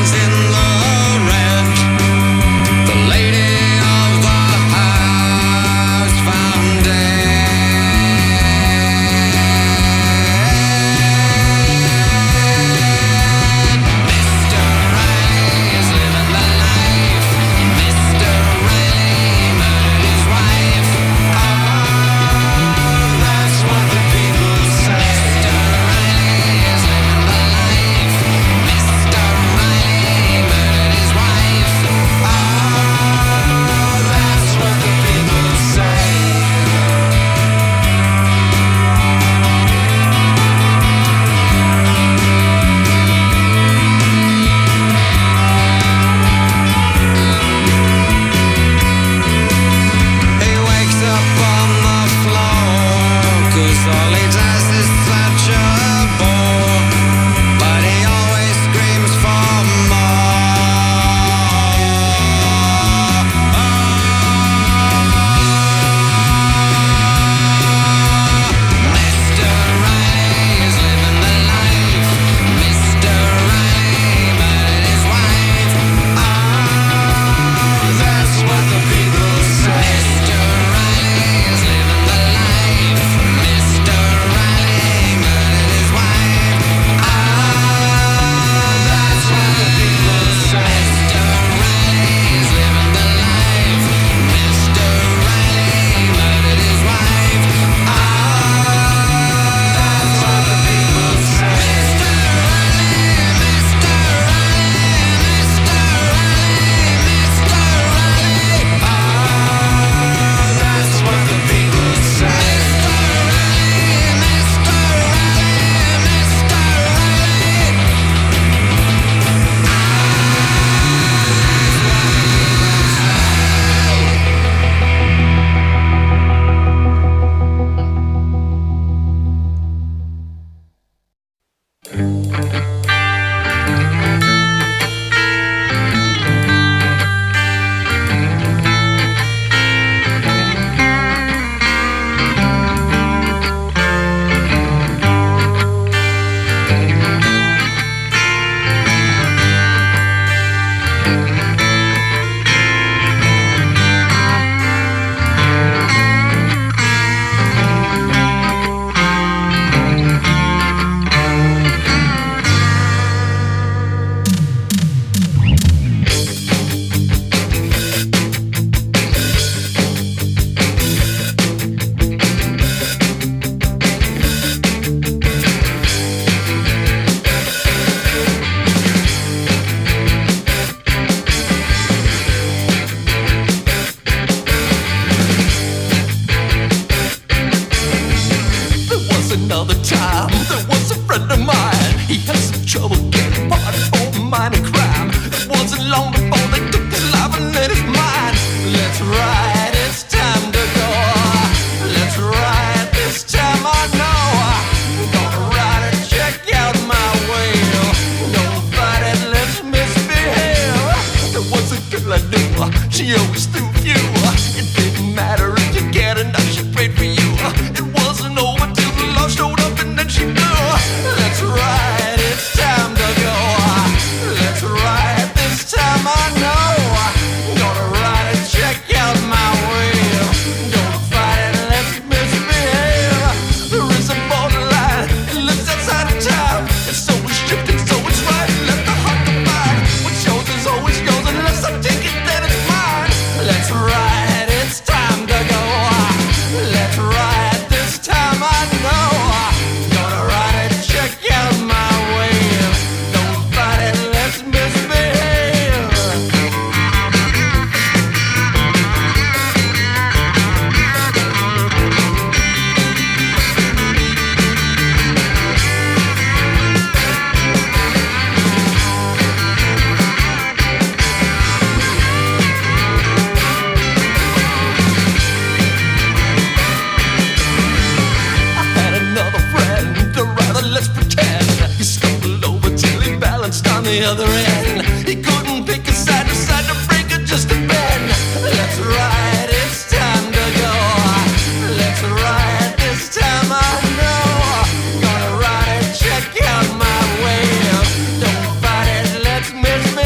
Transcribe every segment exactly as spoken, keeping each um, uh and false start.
Miss me.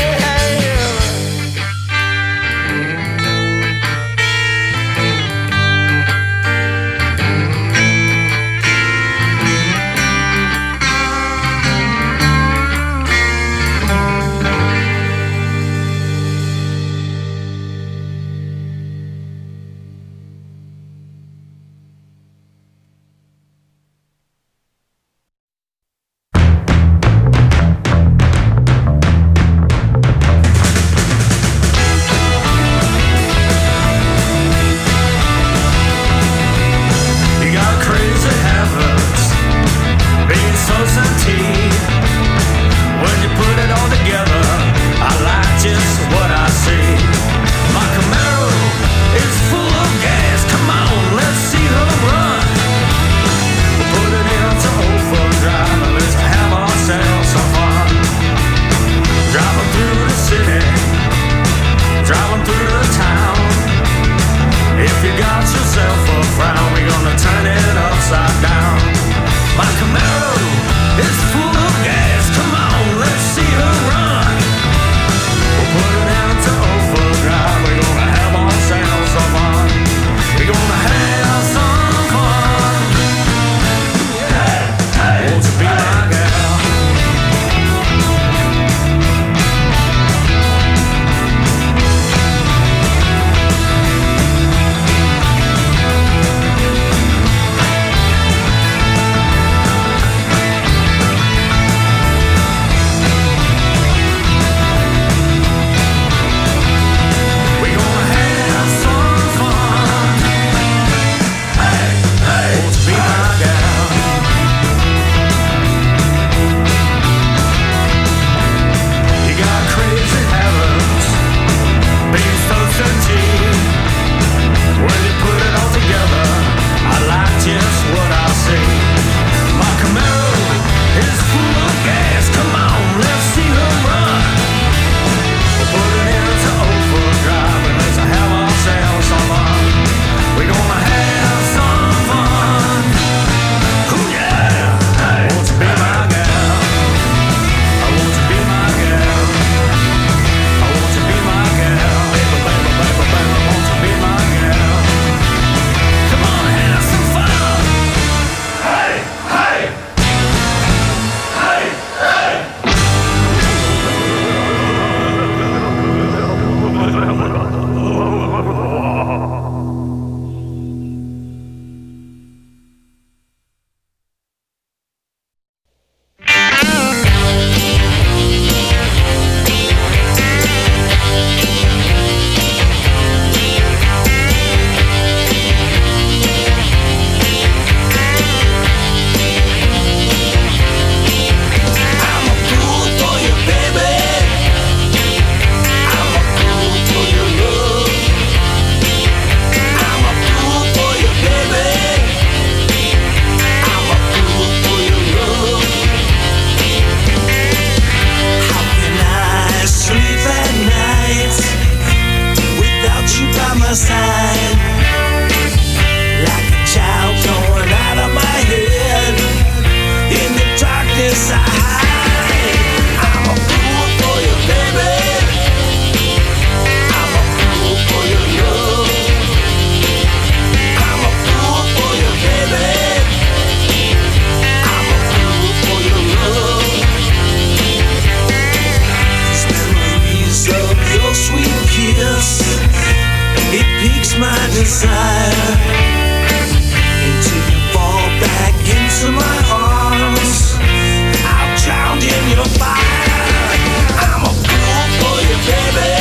my desire, until you fall back into my arms. I'm drowned in your fire. I'm a fool for you, baby.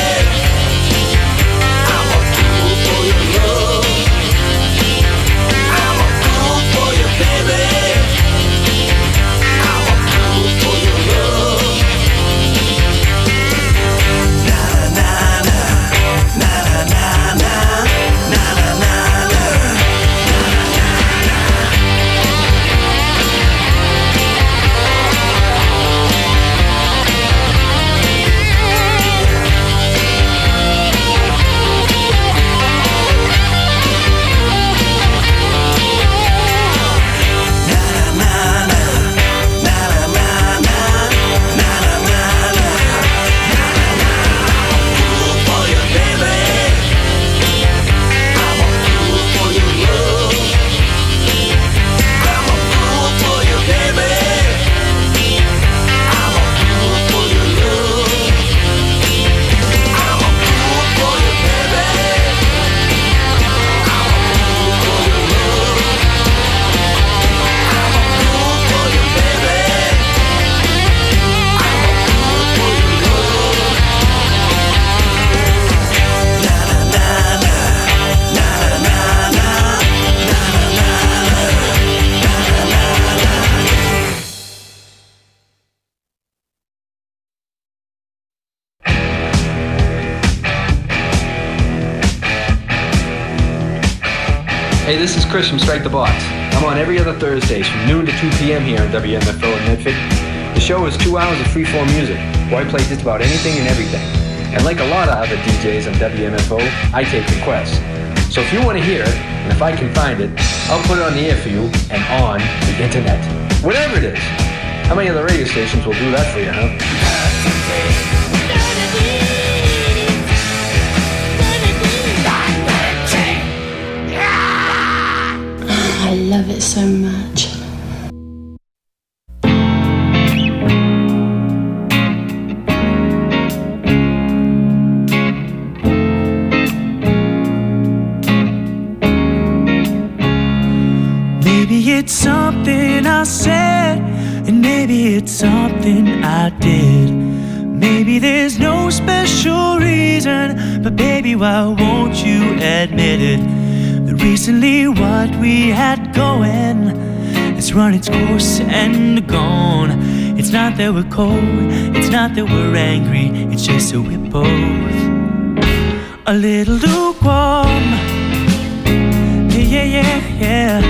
I'm a fool for your love. I'm a fool for you, baby. I'm a fool for your love. Na na na na na na na na na na. Hey, this is Chris from Strike the Box. I'm on every other Thursdays from noon to two p m here on W M F O in Medford. The show is two hours of freeform music, where I play just about anything and everything. And like a lot of other D Js on W M F O, I take requests. So if you want to hear it, and if I can find it, I'll put it on the air for you and on the internet. Whatever it is. How many other radio stations will do that for you, huh? I love it so much. Maybe it's something I said, and maybe it's something I did. Maybe there's no special reason, but baby, why won't you admit it? Recently what we had going has run its course and gone. It's not that we're cold, it's not that we're angry, it's just that we're both a little lukewarm. Yeah, yeah, yeah, yeah.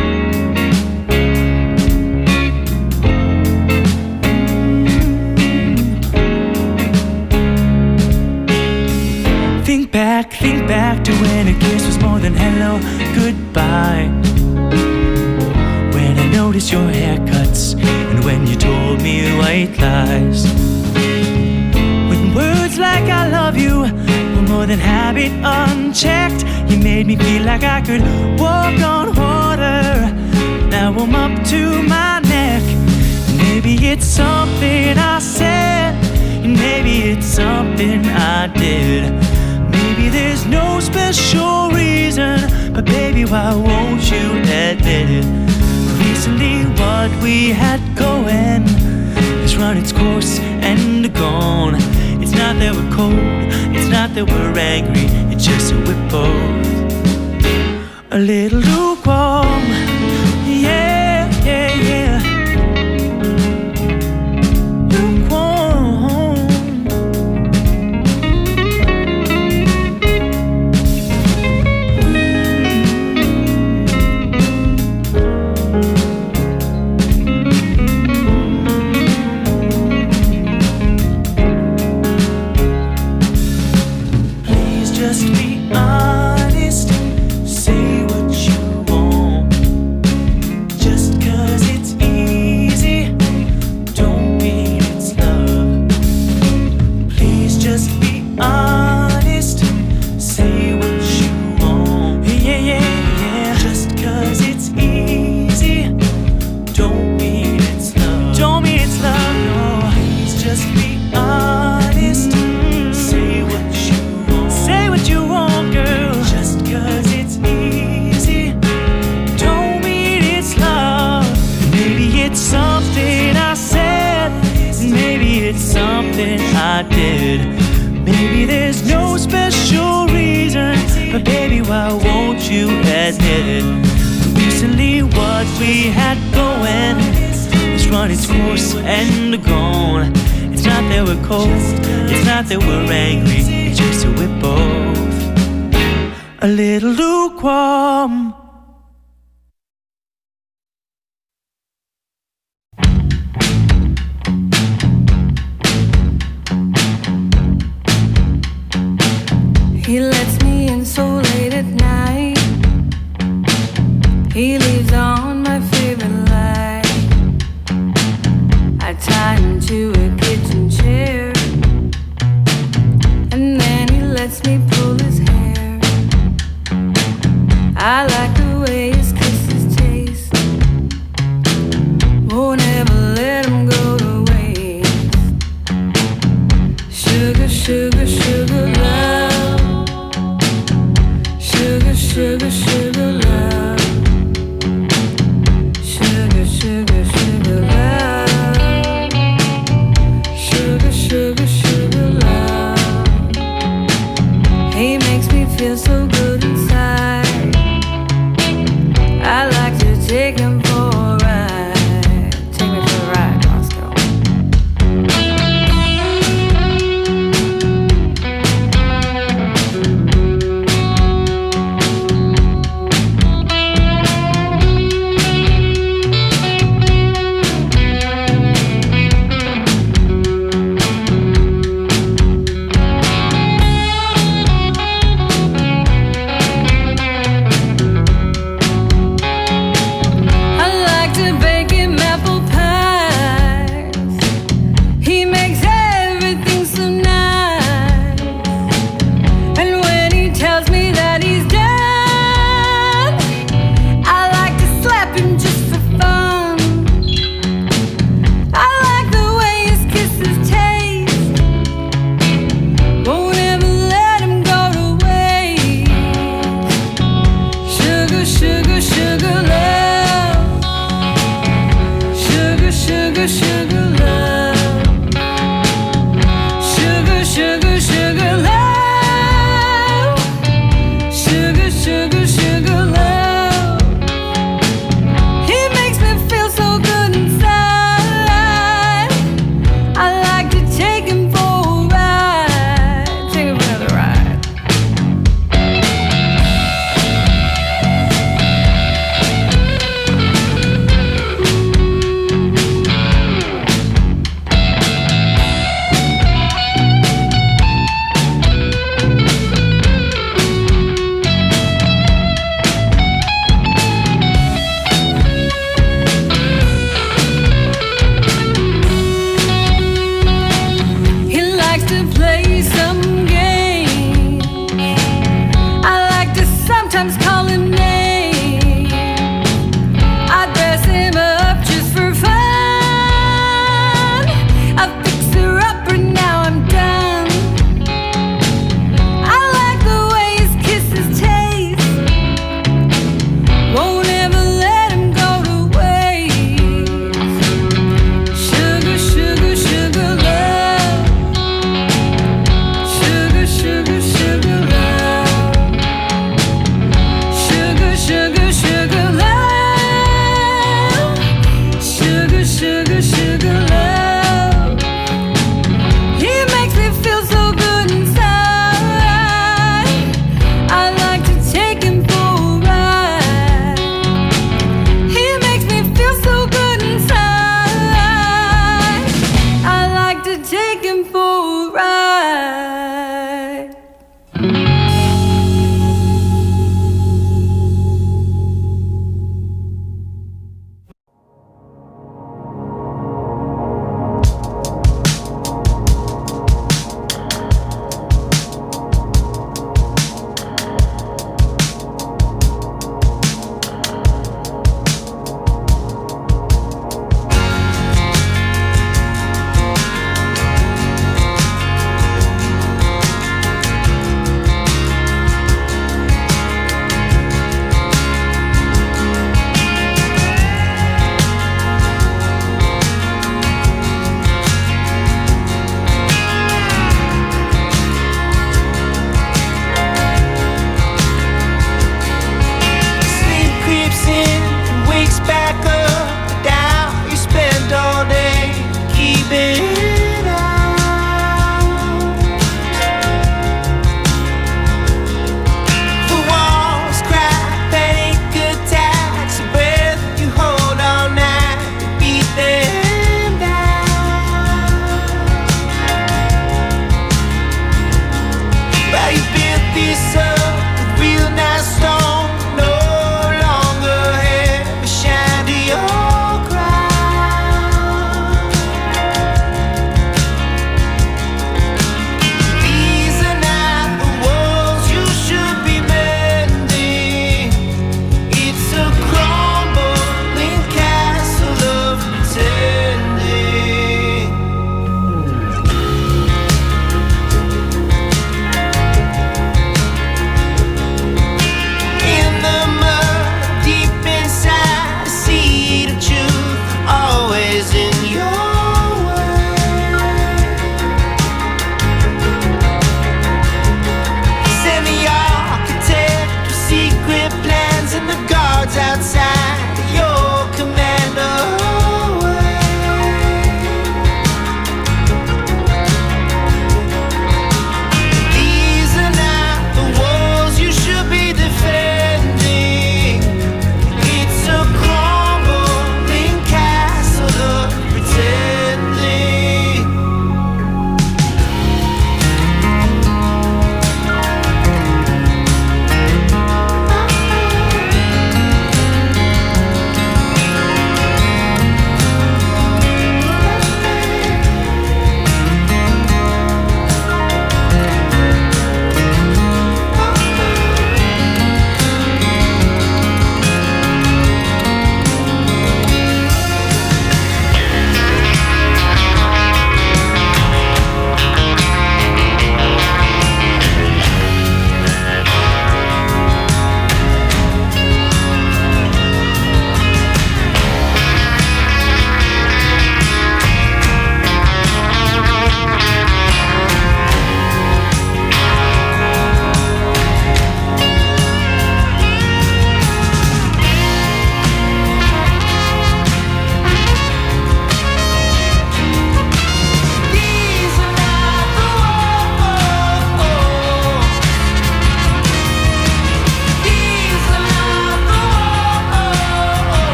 Think back, think back to when a kiss was more than hello, goodbye. When I noticed your haircuts, and when you told me white lies. When words like I love you were more than habit unchecked, you made me feel like I could walk on water. Now I'm up to my neck. Maybe it's something I said, and maybe it's something I did. Maybe there's no special reason, but baby, why won't you admit it? Recently what we had going has run its course and gone. It's not that we're cold, it's not that we're angry, it's just that we're both a little lukewarm. Yeah, yeah, yeah. Say what you want, girl. Just 'cause it's maybe it's something I did. Maybe there's no special reason, but baby, why won't you admit it? Recently what we had going is run its course and gone. It's not that we're cold, it's not that we're angry, it's just that we're both a little lukewarm. He lets me in so late at night. He leaves on my favorite light. I tie him to a kitchen chair, and then he lets me pull his hair. I like the way his kisses taste. Won't ever let him go to waste. Sugar, sugar, sugar love. Sugar, sugar, sugar love. Sugar, sugar, sugar love.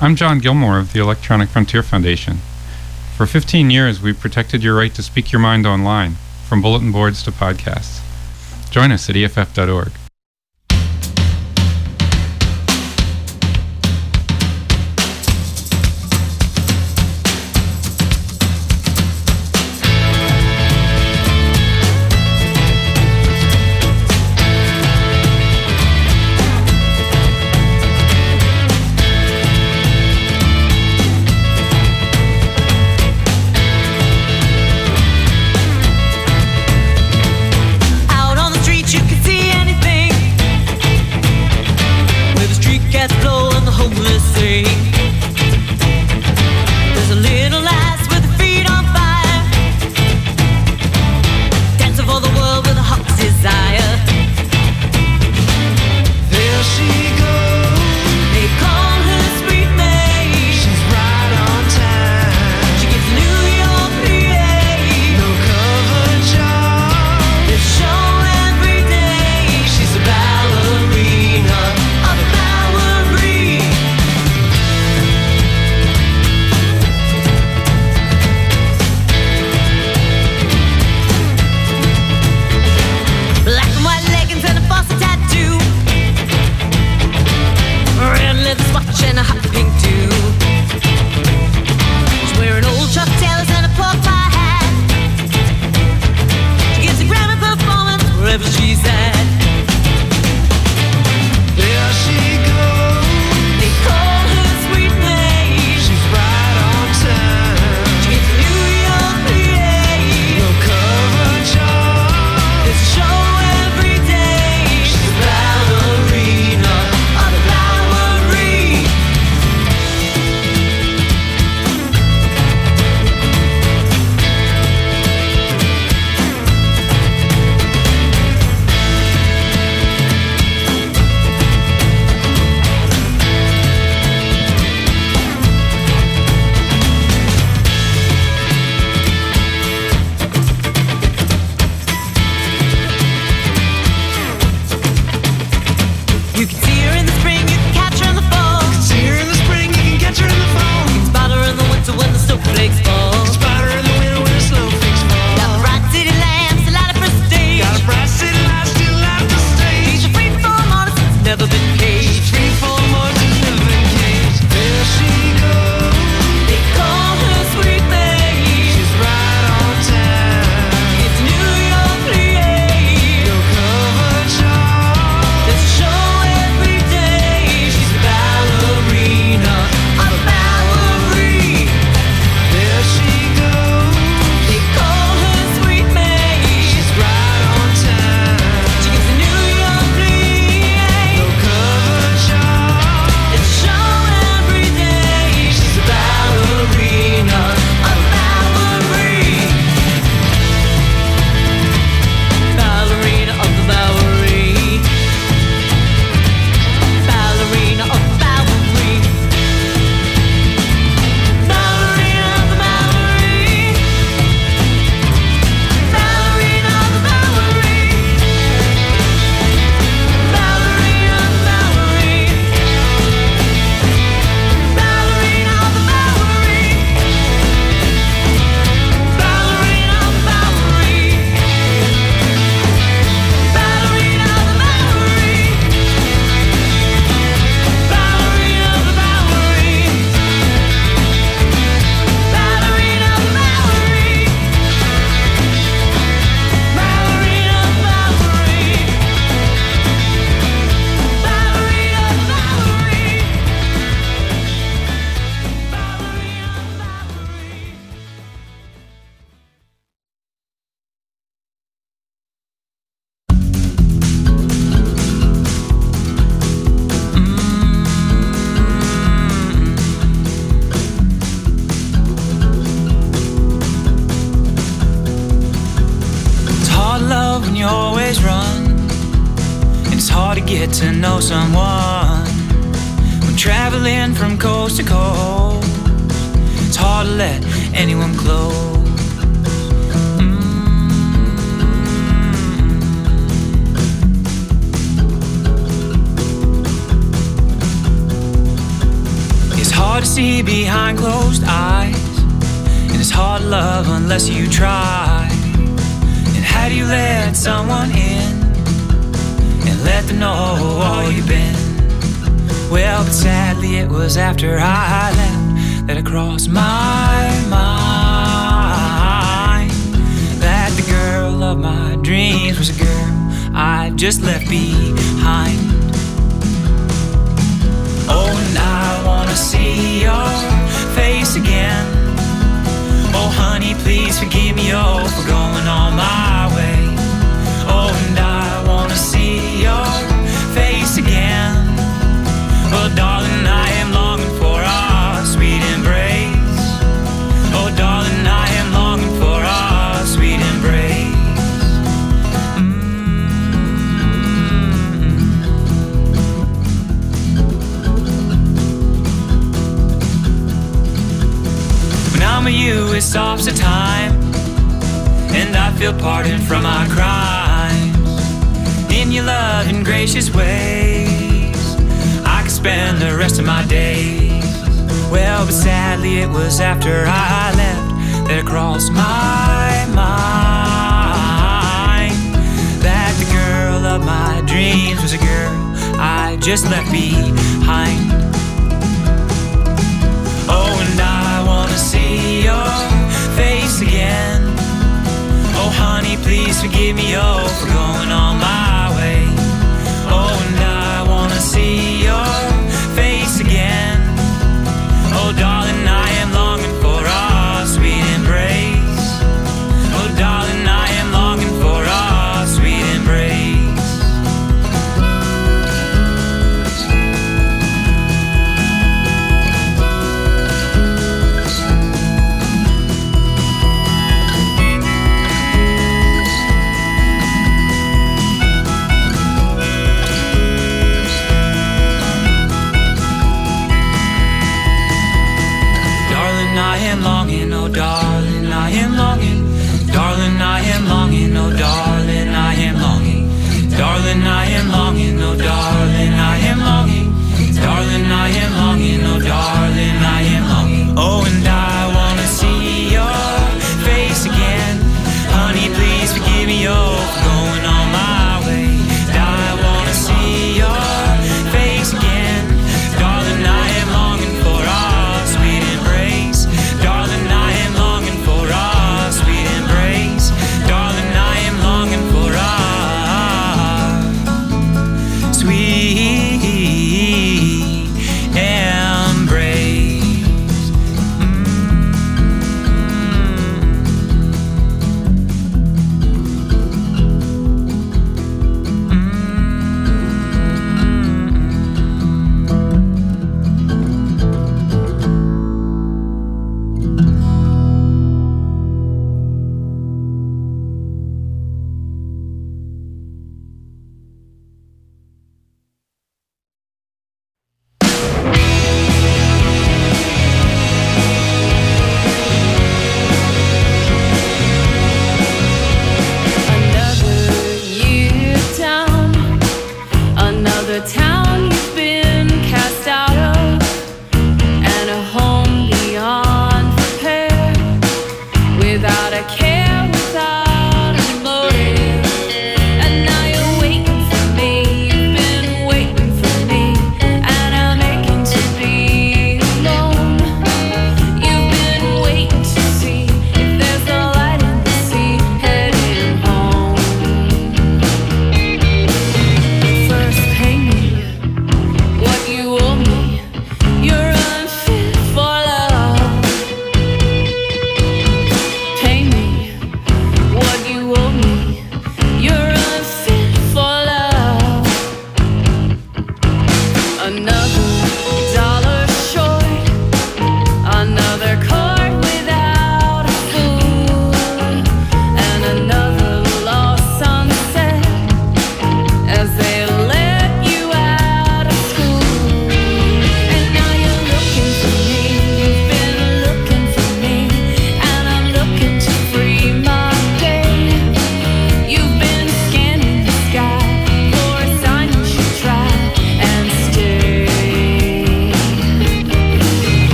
I'm John Gilmore of the Electronic Frontier Foundation. For fifteen years, we've protected your right to speak your mind online, from bulletin boards to podcasts. Join us at E F F dot org. get to know someone when traveling from coast to coast. It's hard to let anyone close. see behind closed eyes, and it's hard to love unless you try. And how do you let someone in and let them know all you've been? Well, but sadly it was after I left that it crossed my mind that the girl of my dreams was a girl I just left behind. Oh, and I wanna see your face again. Oh, honey, please forgive me, oh, for going on my way. Oh, and I wanna see your face again. Oh, darling, I am longing for our sweet embrace. Oh, darling, I am longing for our sweet embrace. When you, it stops the time, and I feel pardoned from my crimes. In your loving, gracious ways, I could spend the rest of my days. Well, but sadly it was after I left that it crossed my mind that the girl of my dreams was a girl I just left behind. Oh, and I wanna see your face again. Oh, honey, please forgive me, oh, for going on my way. Oh, and I wanna see your face again. Oh, darling, I am longing for our sweet embrace. Oh, darling, I am longing for our sweet embrace.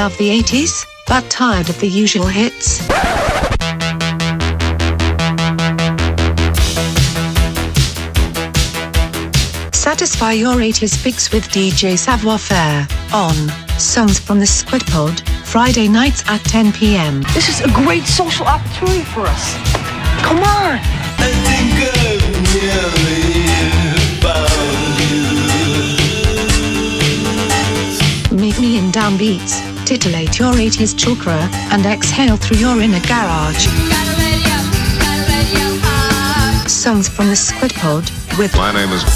Love the eighties, but tired of the usual hits? Satisfy your eighties fix with D J Savoir Faire on Songs from the Squid Pod, Friday nights at ten p m. This is a great social opportunity for us. Come on! I think I've nearly found you. Meet me in downbeats, titillate your eighties chakra, and exhale through your inner garage. Songs from the Squid Pod with My name is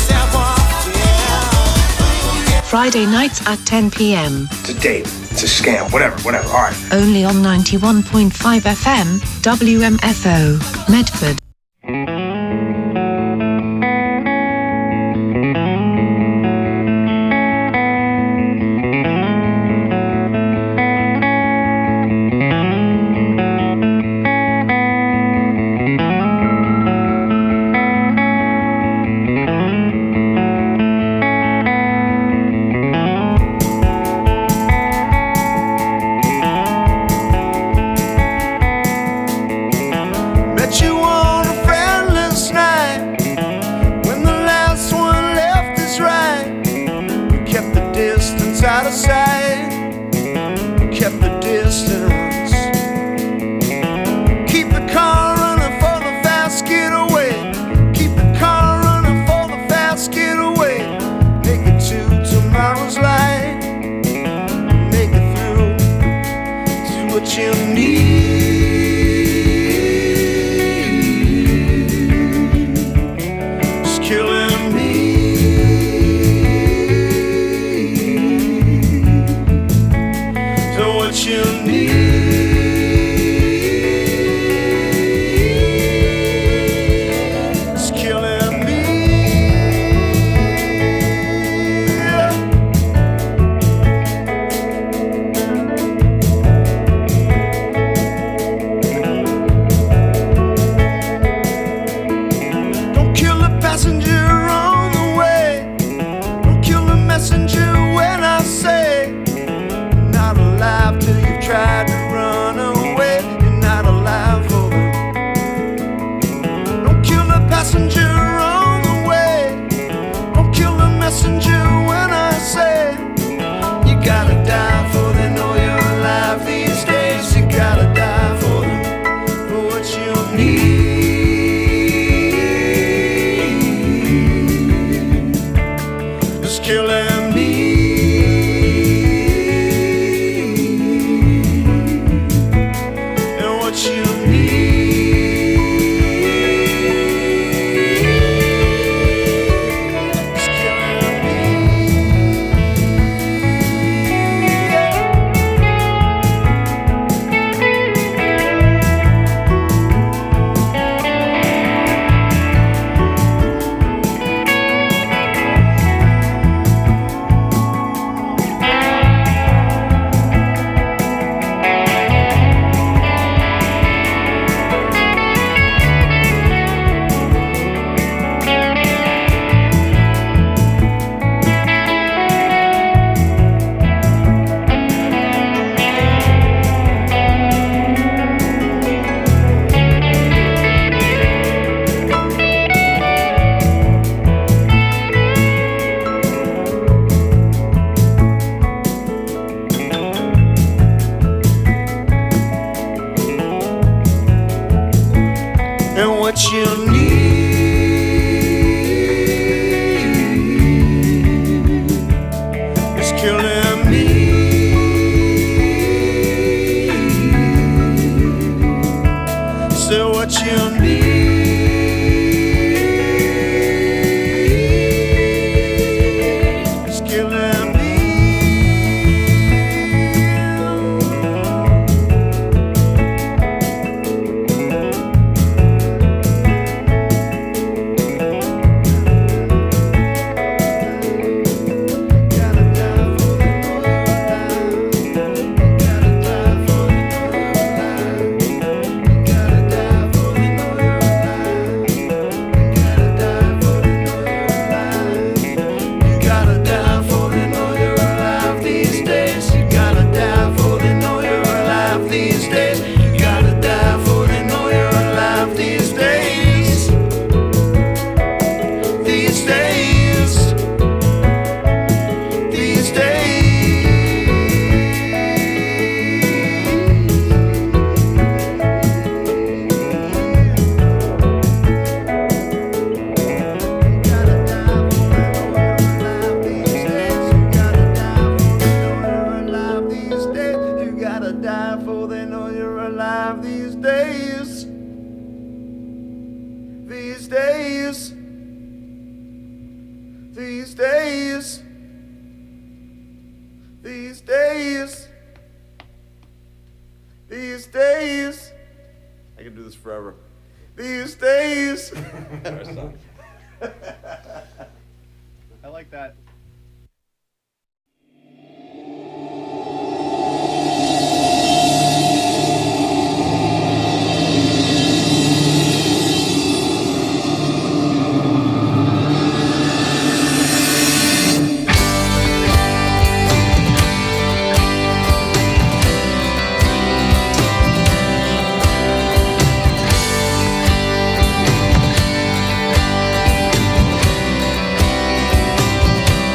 Friday nights at ten p m. It's a date. It's a scam. Whatever, whatever. All right. Only on ninety-one point five F M, W M F O, Medford. Out of sight, kept the distance. Keep the car running for the fast getaway. Keep the car running for the fast getaway. Make it to tomorrow's light. Make it through to what you need. It's killing me. What you need is killing me. Don't kill the passenger on the way. Don't kill the messenger when I say not alive till you've tried to die to die for, they know you're alive these days. These days. These days. These days. These days. I can do this forever. These days. I like that. These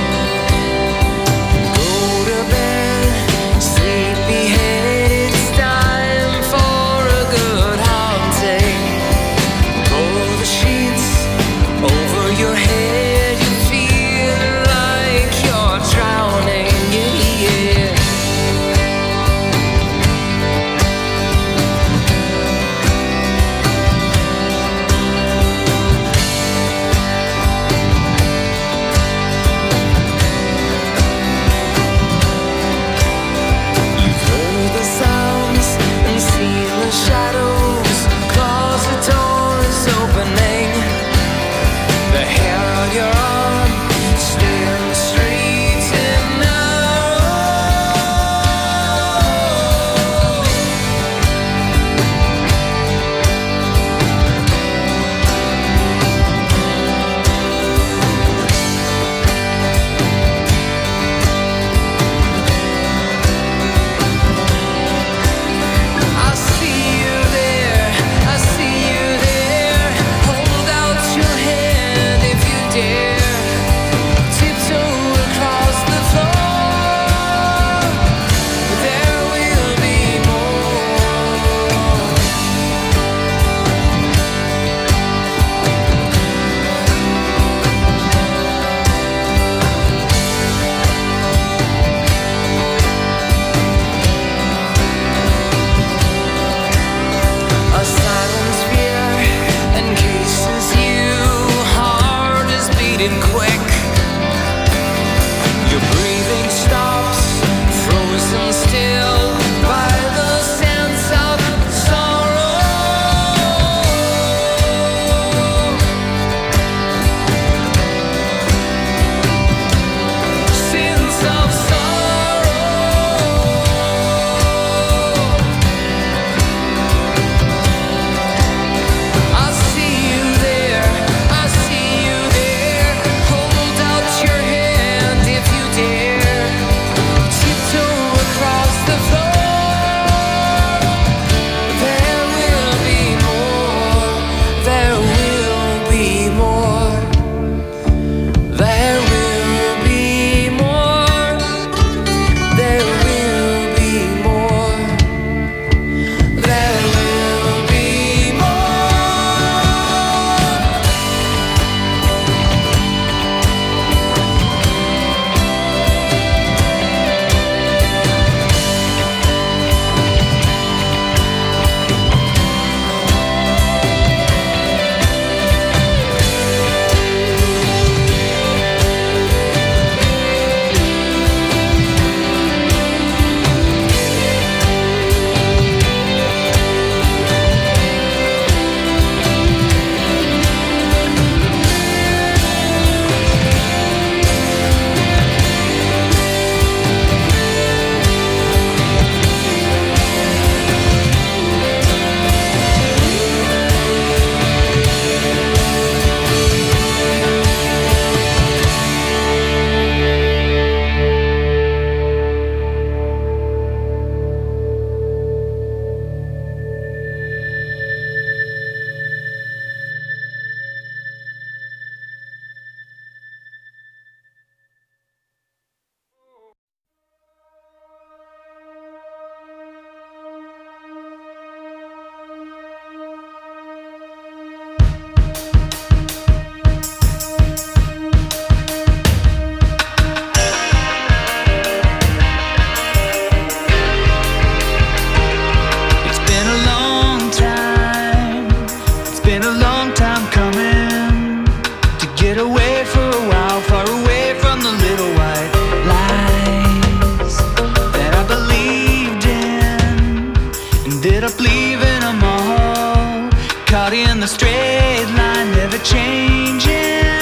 Ended up leaving a mall, caught in the straight line, never changing.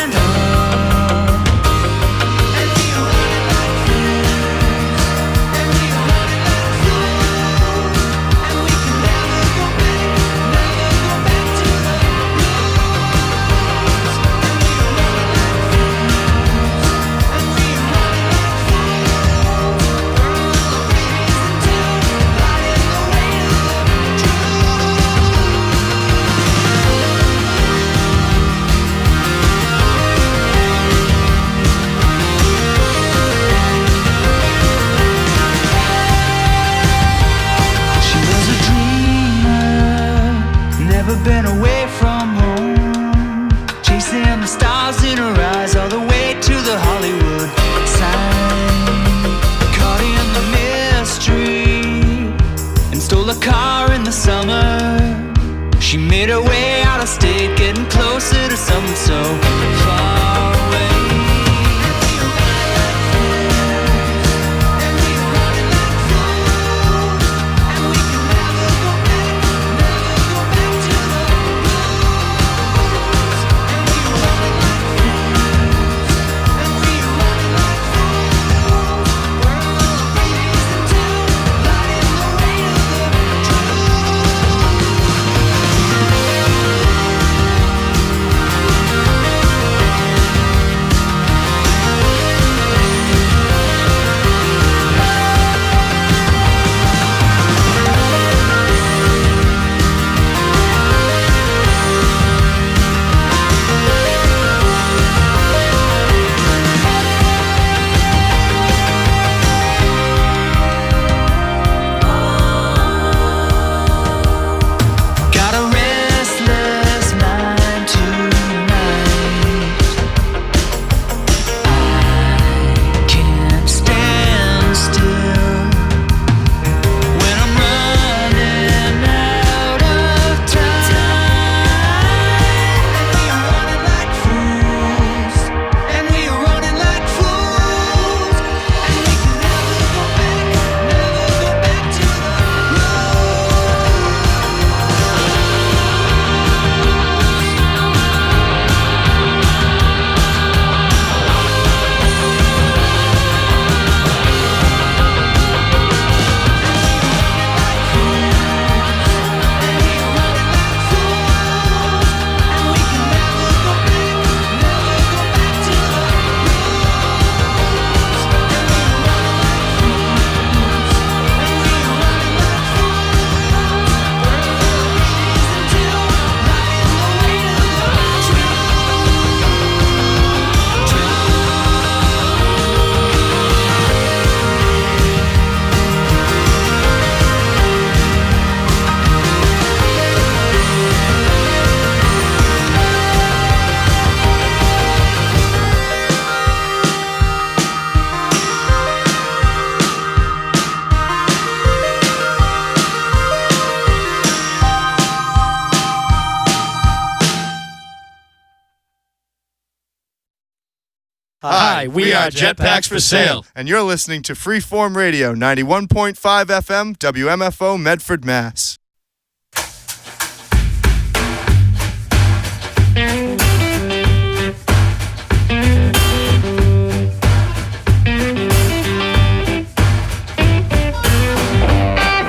Been away from home, chasing the stars in her eyes all the way to the Hollywood sign. Caught in the mystery and stole a car in the summer. She made her way out of state, getting closer to something so far away. Hi, we are Jetpacks for Sale. And you're listening to Freeform Radio, ninety-one point five F M, W M F O, Medford, Mass.